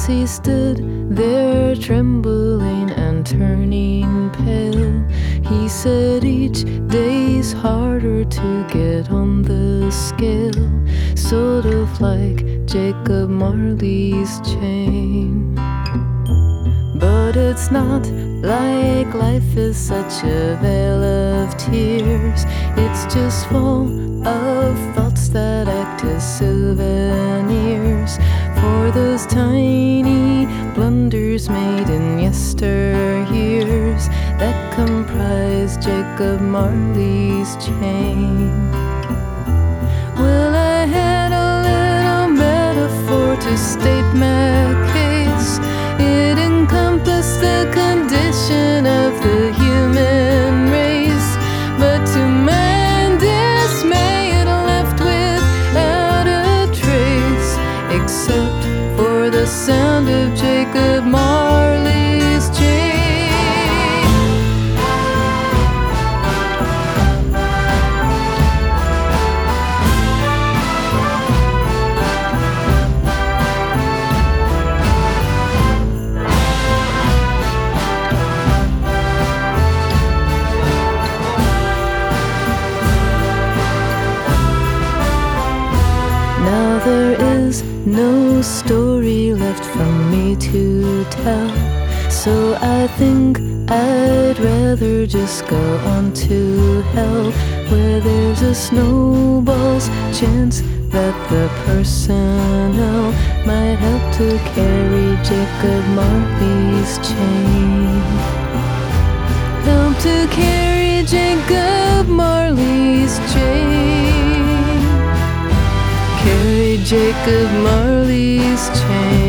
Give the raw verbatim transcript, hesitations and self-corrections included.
As he stood there trembling and turning pale, he said each day's harder to get on the scale, sort of like Jacob Marley's chain. But it's not like life is such a vale of tears. It's just full of thoughts that act as souvenirs for those tiny blunders made in yesteryears that comprise Jacob Marley's chain. Well, I had a little metaphor to state my case. It encompassed the condition of the human race, but to my dismay it left without a trace, except for the sound of Jacob Marley's chain. Now there is no story left for me to tell, so I think I'd rather just go on to hell, where there's a snowball's chance that the personnel might help to carry Jacob Marley's chain. Help to carry Jacob Marley's chain. Carry Jacob Marley's chain.